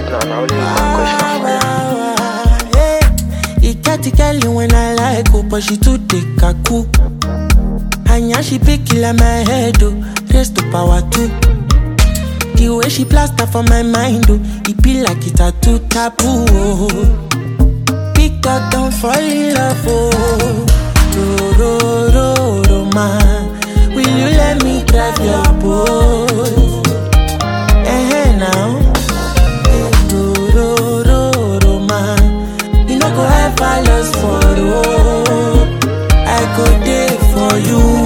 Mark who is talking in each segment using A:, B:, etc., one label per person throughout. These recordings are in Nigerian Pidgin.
A: No, no, only one question for you.
B: He got the girl when I like her, but she too thick a cool. And yeah, she pick it like my head, oh. Raise to power too. The way she plaster for my mind, oh. It be like it a too taboo, oh. Big dog don't fall in love, oh. Man. Will you let me drive your boat? Now. Man. You no go ever lost for road. I go there for you.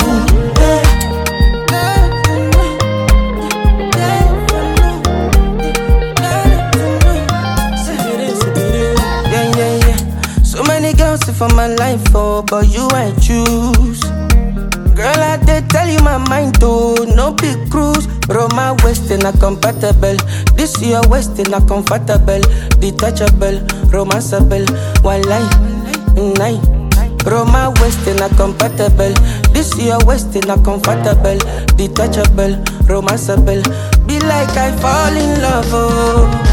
C: So many girls for my life, oh, but you I choose. Girl, I did tell you my mind too. No big cruise, bro, my waist is not compatible. This your waist is not comfortable. Detachable, romanceable. One night, bro, my waist is not compatible. This your waist is not comfortable. Detachable, romanceable. Be like I fall in love, oh.